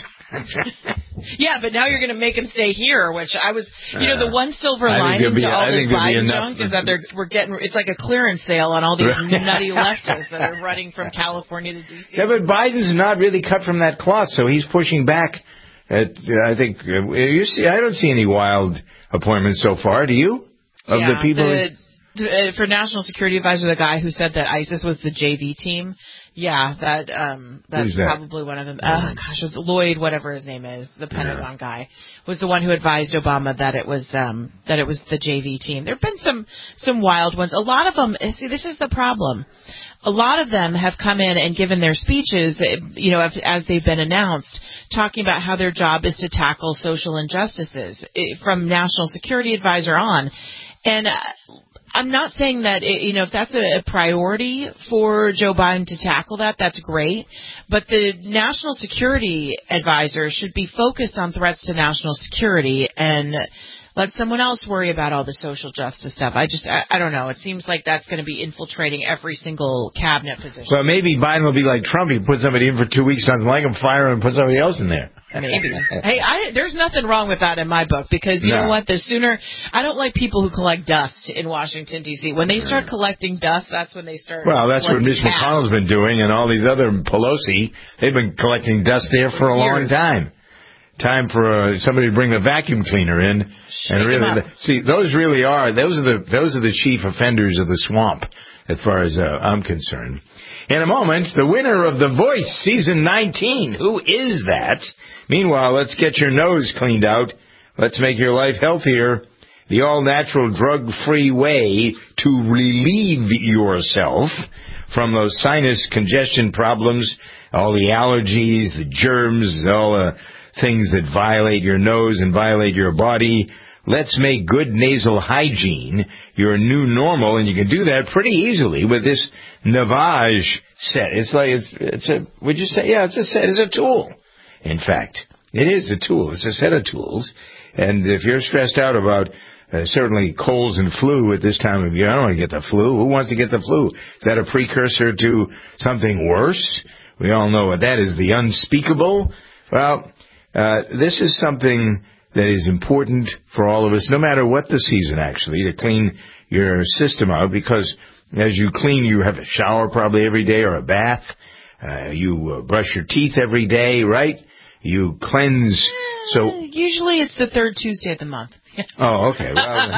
Yeah, but now you're going to make him stay here, which I was, you know, the one silver I think lining there'll be- to all I this think there'll be Biden enough- junk is that they're we're getting it's like a clearance sale on all these nutty leftists that are running from California to D C. Yeah, but Biden's not really cut from that cloth, so he's pushing back. At, uh, I think uh, you see. I don't see any wild appointments so far. Do you? Of yeah, the people. the, the, uh, for National Security Advisor, the guy who said that ISIS was the J V team. Yeah, that um, that's Who's that? probably one of them. Uh, gosh, it was Lloyd, whatever his name is, the Pentagon yeah. guy, was the one who advised Obama that it was um, that it was the J V team. There've been some some wild ones. A lot of them. See, this is the problem. A lot of them have come in and given their speeches, you know, as, as they've been announced, talking about how their job is to tackle social injustices from National Security Advisor on. And uh, I'm not saying that, you know, if that's a priority for Joe Biden to tackle that, that's great. But the National Security Advisor should be focused on threats to national security and let someone else worry about all the social justice stuff. I just, I, I don't know. It seems like that's going to be infiltrating every single cabinet position. Well, maybe Biden will be like Trump. He put somebody in for two weeks, doesn't like him, fire him, and put somebody else in there. Maybe. Hey, I, there's nothing wrong with that in my book because you no. know what? The sooner, I don't like people who collect dust in Washington, D C. When they start collecting dust, that's when they start. Well, that's what Mitch cash. McConnell's been doing, and all these other Pelosi, they've been collecting dust there for a long time. Time for uh, somebody to bring the vacuum cleaner in, Shake and really see those really are those are the those are the chief offenders of the swamp, as far as uh, I'm concerned. In a moment, the winner of The Voice season nineteen. Who is that? Meanwhile, let's get your nose cleaned out. Let's make your life healthier. The all-natural, drug-free way to relieve yourself from those sinus congestion problems, all the allergies, the germs, all the things that violate your nose and violate your body. Let's make good nasal hygiene your new normal, and you can do that pretty easily with this Navage set. It's like it's it's a would you say yeah it's a set it's a tool. In fact, it is a tool. It's a set of tools. And if you're stressed out about uh, certainly colds and flu at this time of year, I don't want to get the flu. Who wants to get the flu? Is that a precursor to something worse? We all know what that is, the unspeakable. Well, uh, this is something that is important for all of us, no matter what the season, actually, to clean your system out, because as you clean, you have a shower probably every day or a bath. Uh, you uh, brush your teeth every day, right? You cleanse. So usually it's the third Tuesday of the month. Oh, okay. Well,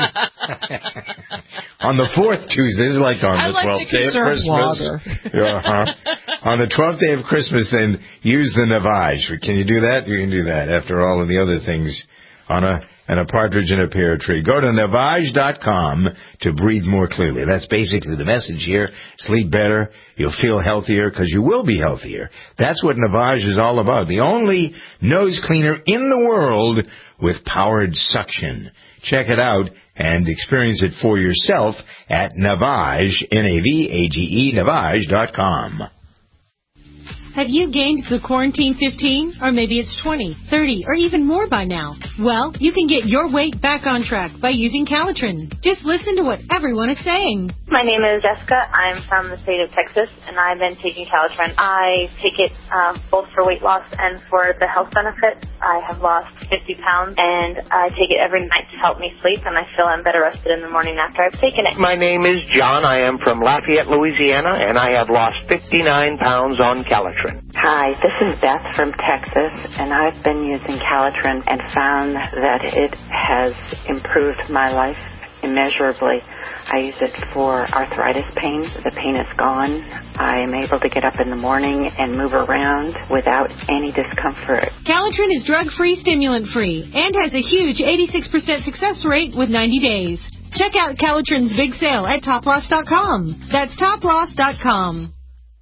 on the fourth Tuesday, this is like on I the like twelfth to day of Christmas. uh-huh. On the twelfth day of Christmas, then use the Navage. Can you do that? You can do that after all of the other things on a and a partridge in a pear tree. Go to Navage dot com to breathe more clearly. That's basically the message here. Sleep better. You'll feel healthier because you will be healthier. That's what Navage is all about. The only nose cleaner in the world with powered suction. Check it out and experience it for yourself at Navage, N A V A G E, Navage dot com. Have you gained the quarantine fifteen? Or maybe it's twenty, thirty, or even more by now? Well, you can get your weight back on track by using Calitrin. Just listen to what everyone is saying. My name is Jessica. I'm from the state of Texas, and I've been taking Calitrin. I take it uh, both for weight loss and for the health benefits. I have lost fifty pounds, and I take it every night to help me sleep, and I feel I'm better rested in the morning after I've taken it. My name is John. I am from Lafayette, Louisiana, and I have lost fifty-nine pounds on Calitrin. Hi, this is Beth from Texas, and I've been using Calitrin and found that it has improved my life immeasurably. I use it for arthritis pain. The pain is gone. I am able to get up in the morning and move around without any discomfort. Calitrin is drug-free, stimulant-free, and has a huge eighty-six percent success rate with ninety days. Check out Calitrin's big sale at Top Loss dot com. That's Top Loss dot com.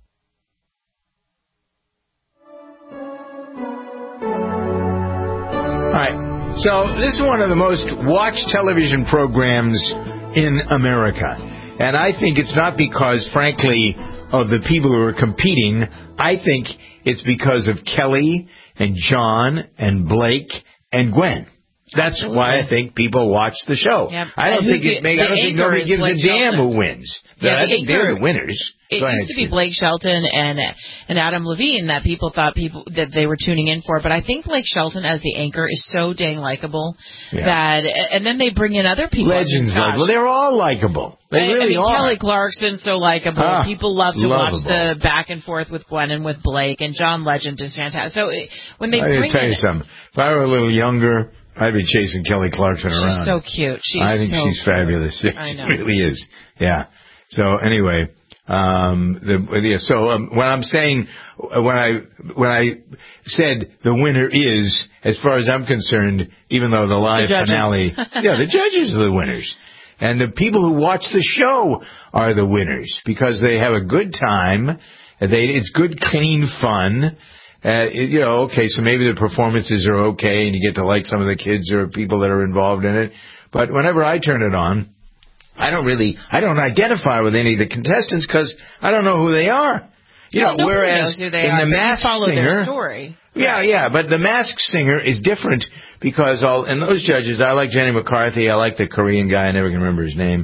All right, so this is one of the most watched television programs in America. And I think it's not because, frankly, of the people who are competing. I think it's because of Kelly and John and Blake and Gwen. That's Absolutely. Why I think people watch the show. Yep. I don't think it. The, I don't think nobody gives a damn Shelton. Who wins. Yeah, I the think they're the winners. It Go used ahead, to be Blake Shelton and and Adam Levine that people thought people that they were tuning in for, but I think Blake Shelton as the anchor is so dang likable yeah. that, and then they bring in other people. Legends, like, well, they're all likable. They I, really I mean, are. Kelly Clarkson's so likable. Ah, people love to lovable. watch the back and forth with Gwen and with Blake, and John Legend is fantastic. So it, when they I bring tell in, you something. If I were a little younger, I'd be chasing Kelly Clarkson she's around. She's so cute. She's I think so she's cute. fabulous. I know. She really is. Yeah. So anyway, um, the, yeah, so um, when I'm saying when I when I said the winner is, as far as I'm concerned, even though the live the finale, yeah, the judges are the winners, and the people who watch the show are the winners because they have a good time. They it's good, clean fun. Uh, you know, okay, so maybe the performances are okay and you get to like some of the kids or people that are involved in it. But whenever I turn it on, I don't really, I don't identify with any of the contestants because I don't know who they are. You well, know, whereas knows who they in are, the Masked follow Singer, their story. Yeah, right. yeah, but the Masked Singer is different because all, and those judges, I like Jenny McCarthy, I like the Korean guy, I never can remember his name.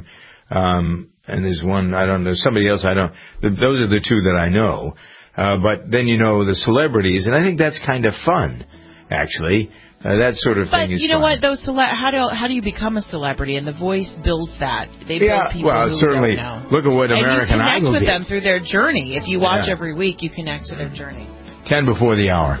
Um, and there's one, I don't know, somebody else I don't, those are the two that I know. Uh, but then you know the celebrities, and I think that's kind of fun, actually. Uh, that sort of but thing is you know fun. what? Those cele- how do how do you become a celebrity? And the voice builds that. They build yeah, people well, who certainly. don't know. Look at what American Idol did. And you connect with did. them through their journey. If you watch yeah. every week, you connect to their journey. Ten before the hour.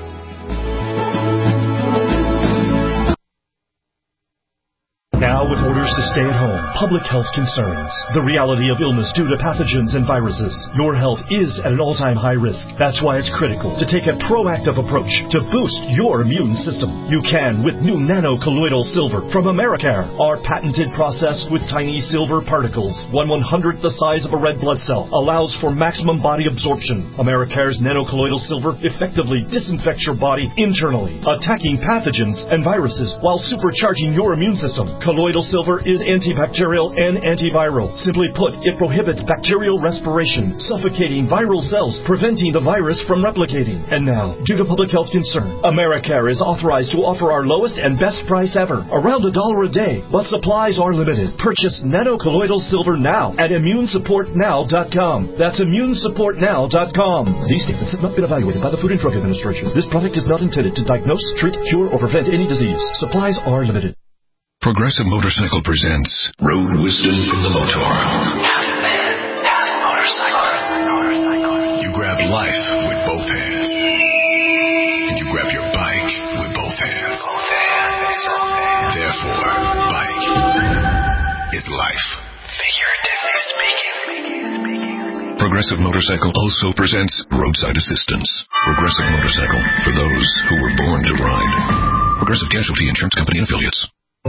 Now, with orders to stay at home, public health concerns, the reality of illness due to pathogens and viruses, your health is at an all-time high risk. That's why it's critical to take a proactive approach to boost your immune system. You can with new nano-colloidal silver from Americare. Our patented process with tiny silver particles, one one-hundredth the size of a red blood cell, allows for maximum body absorption. Americare's nano-colloidal silver effectively disinfects your body internally, attacking pathogens and viruses while supercharging your immune system. Colloidal silver is antibacterial and antiviral. Simply put, it prohibits bacterial respiration, suffocating viral cells, preventing the virus from replicating. And now, due to public health concern, Americare is authorized to offer our lowest and best price ever, around a dollar a day, but supplies are limited. Purchase nanocolloidal silver now at immune support now dot com. That's immune support now dot com. These statements have not been evaluated by the Food and Drug Administration. This product is not intended to diagnose, treat, cure, or prevent any disease. Supplies are limited. Progressive Motorcycle presents Road Wisdom from the Motor. Half man, half motorcycle. You grab life with both hands. And you grab your bike with both hands. Both hands. Therefore, bike is life. Figuratively speaking. Progressive Motorcycle also presents Roadside Assistance. Progressive Motorcycle for those who were born to ride. Progressive Casualty Insurance Company and Affiliates.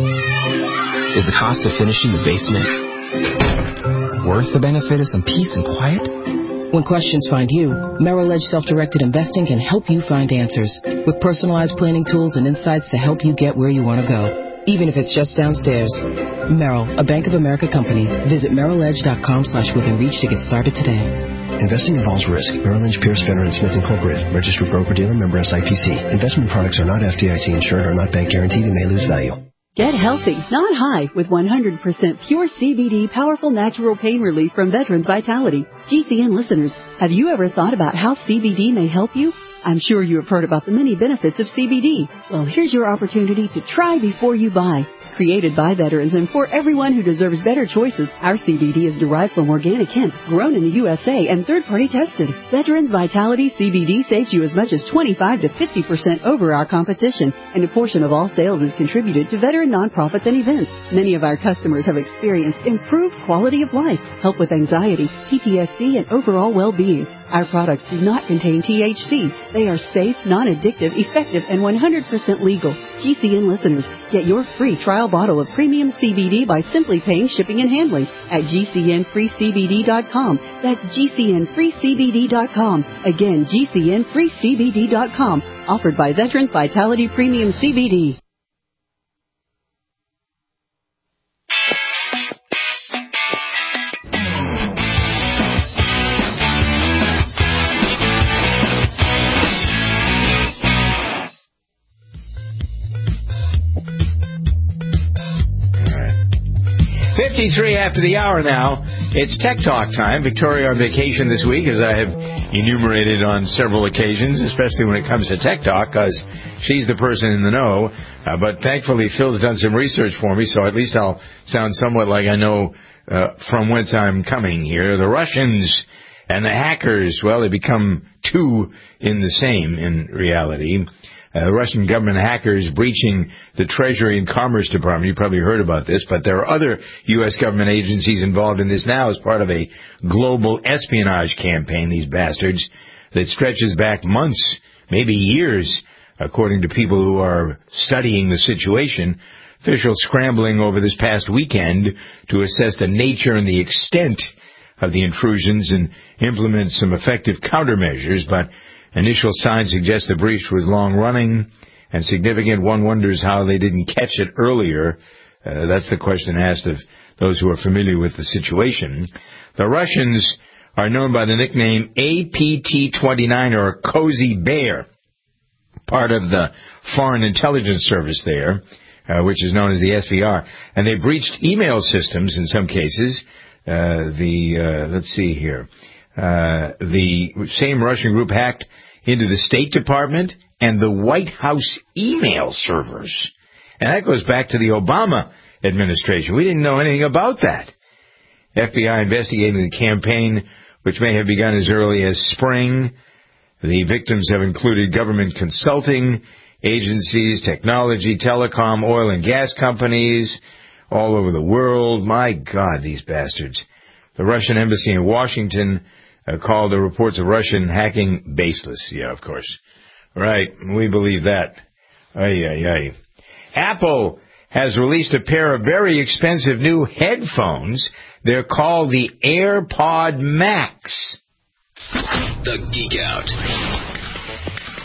Is the cost of finishing the basement worth the benefit of some peace and quiet? When questions find you, Merrill Edge Self-Directed Investing can help you find answers with personalized planning tools and insights to help you get where you want to go, even if it's just downstairs. Merrill, a Bank of America company. Visit merrill edge dot com slash within reach to get started today. Investing involves risk. Merrill Lynch, Pierce, Fenner and Smith Incorporated. Registered broker-dealer, member S I P C. Investment products are not F D I C insured or not bank guaranteed and may lose value. Get healthy, not high, with one hundred percent pure C B D powerful natural pain relief from Veterans Vitality. G C N listeners, have you ever thought about how C B D may help you? I'm sure you have heard about the many benefits of C B D. Well, here's your opportunity to try before you buy. Created by veterans and for everyone who deserves better choices, our C B D is derived from organic hemp, grown in the U S A and third-party tested. Veterans Vitality C B D saves you as much as twenty-five to fifty percent over our competition, and a portion of all sales is contributed to veteran nonprofits and events. Many of our customers have experienced improved quality of life, help with anxiety, P T S D, and overall well-being. Our products do not contain T H C. They are safe, non-addictive, effective, and one hundred percent legal. G C N listeners, get your free trial bottle of premium C B D by simply paying shipping and handling at G C N free C B D dot com. That's G C N free C B D dot com. Again, G C N free C B D dot com. Offered by Veterans Vitality Premium C B D. fifty-three after the hour now. It's Tech Talk time. Victoria on vacation this week, as I have enumerated on several occasions, especially when it comes to Tech Talk, because she's the person in the know. Uh, but thankfully, Phil's done some research for me, so at least I'll sound somewhat like I know uh, from whence I'm coming here. The Russians and the hackers, well, they become two in the same in reality. Uh, Russian government hackers breaching the Treasury and Commerce Department. You probably heard about this, but there are other U S government agencies involved in this now as part of a global espionage campaign, these bastards, that stretches back months, maybe years, according to people who are studying the situation. Officials scrambling over this past weekend to assess the nature and the extent of the intrusions and implement some effective countermeasures, but initial signs suggest the breach was long-running and significant. One wonders how they didn't catch it earlier. Uh, that's the question asked of those who are familiar with the situation. The Russians are known by the nickname A P T twenty-nine, or Cozy Bear, part of the Foreign Intelligence Service there, uh, which is known as the S V R. And they breached email systems in some cases. Uh, the, uh, let's see here. Uh, the same Russian group hacked into the State Department and the White House email servers. And that goes back to the Obama administration. We didn't know anything about that. F B I investigating the campaign, which may have begun as early as spring. The victims have included government consulting agencies, technology, telecom, oil and gas companies all over the world. My God, these bastards. The Russian embassy in Washington Uh, called the reports of Russian hacking baseless. Yeah, of course. Right, we believe that. Ay, ay, ay. Apple has released a pair of very expensive new headphones. They're called the AirPod Max. The Geek Out.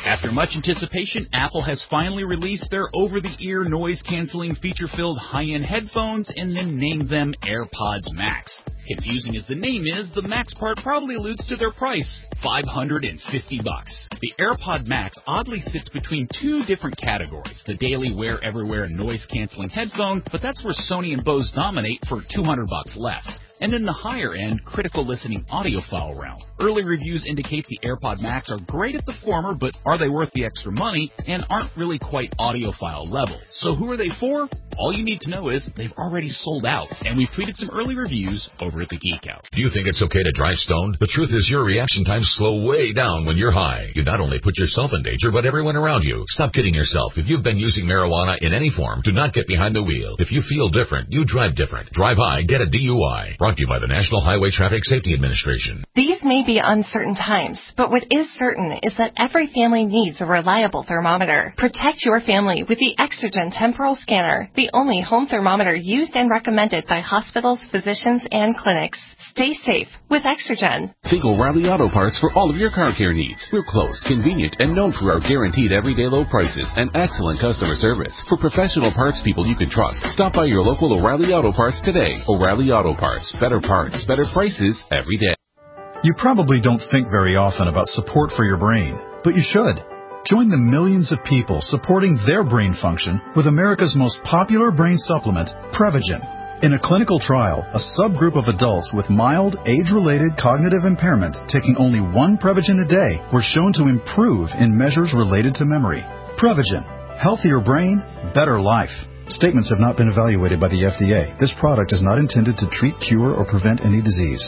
After much anticipation, Apple has finally released their over-the-ear noise-canceling feature-filled high-end headphones and then named them AirPods Max. Confusing as the name is, the Max part probably alludes to their price, five hundred fifty bucks. The AirPod Max oddly sits between two different categories, the daily wear everywhere noise-canceling headphone, but that's where Sony and Bose dominate for two hundred bucks less. And in the higher-end, critical listening audiophile realm. Early reviews indicate the AirPod Max are great at the former, but are they worth the extra money and aren't really quite audiophile level. So who are they for? All you need to know is they've already sold out, and we've tweeted some early reviews over at the Geek Out. Do you think it's okay to drive stoned? The truth is your reaction times slow way down when you're high. You not only put yourself in danger, but everyone around you. Stop kidding yourself. If you've been using marijuana in any form, do not get behind the wheel. If you feel different, you drive different. Drive high, get a D U I. Brought to you by the National Highway Traffic Safety Administration. These may be uncertain times, but what is certain is that every family needs a reliable thermometer. Protect your family with the Exergen Temporal Scanner, the only home thermometer used and recommended by hospitals, physicians, and clinics. Stay safe with Exergen. Think O'Reilly Auto Parts for all of your car care needs. We're close, convenient, and known for our guaranteed everyday low prices and excellent customer service. For professional parts people you can trust, stop by your local O'Reilly Auto Parts today. O'Reilly Auto Parts. Better parts, better prices every day. You probably don't think very often about support for your brain, but you should. Join the millions of people supporting their brain function with America's most popular brain supplement, Prevagen. In a clinical trial, a subgroup of adults with mild, age-related cognitive impairment taking only one Prevagen a day were shown to improve in measures related to memory. Prevagen. Healthier brain, better life. Statements have not been evaluated by the F D A. This product is not intended to treat, cure, or prevent any disease.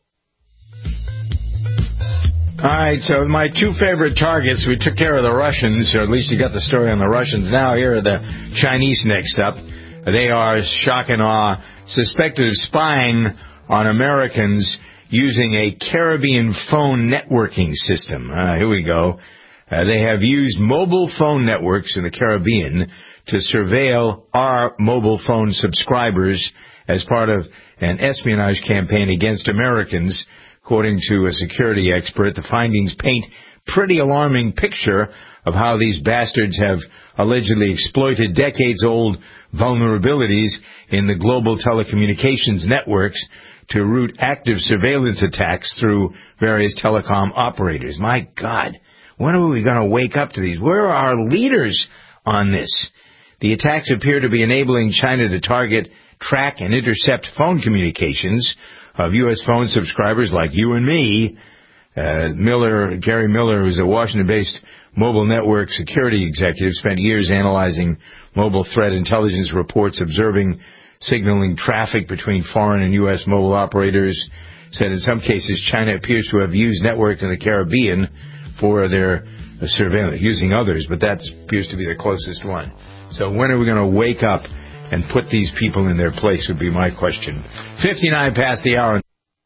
All right, so my two favorite targets, we took care of the Russians, or at least you got the story on the Russians. Now here are the Chinese next up. They are, shock and awe, suspected of spying on Americans using a Caribbean phone networking system. Uh, here we go. Uh, they have used mobile phone networks in the Caribbean to surveil our mobile phone subscribers as part of an espionage campaign against Americans. According to a security expert, the findings paint a pretty alarming picture of how these bastards have allegedly exploited decades-old vulnerabilities in the global telecommunications networks to route active surveillance attacks through various telecom operators. My God, when are we going to wake up to these? Where are our leaders on this? The attacks appear to be enabling China to target, track, and intercept phone communications of U S phone subscribers like you and me. Uh, Miller, Gary Miller, who's a Washington-based mobile network security executive, spent years analyzing mobile threat intelligence reports, observing signaling traffic between foreign and U S mobile operators. Said in some cases China appears to have used networks in the Caribbean for their uh, surveillance, using others, but that appears to be the closest one. So when are we going to wake up and put these people in their place would be my question. fifty-nine past the hour.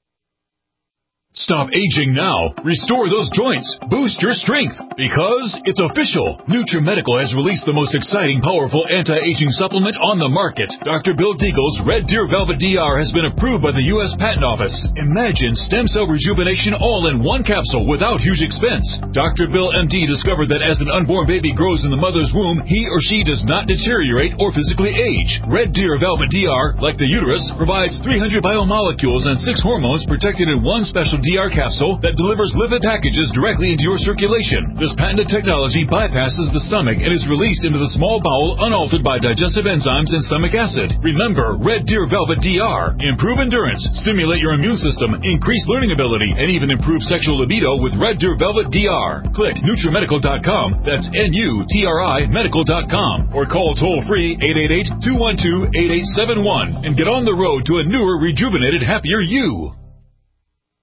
Stop aging now. Restore those joints. Boost your strength. Because it's official. NutriMedical has released the most exciting, powerful anti-aging supplement on the market. Doctor Bill Deagle's Red Deer Velvet D R has been approved by the U S Patent Office. Imagine stem cell rejuvenation all in one capsule without huge expense. Doctor Bill M D discovered that as an unborn baby grows in the mother's womb, he or she does not deteriorate or physically age. Red Deer Velvet D R, like the uterus, provides three hundred biomolecules and six hormones protected in one special D R capsule that delivers lipid packages directly into your circulation. This patented technology bypasses the stomach and is released into the small bowel unaltered by digestive enzymes and stomach acid. Remember, Red Deer Velvet D R. Improve endurance, stimulate your immune system, increase learning ability, and even improve sexual libido with Red Deer Velvet D R. Click NutriMedical dot com. That's N U T R I medical dot com. Or call toll-free eight eight eight, two one two, eight eight seven one and get on the road to a newer, rejuvenated, happier you.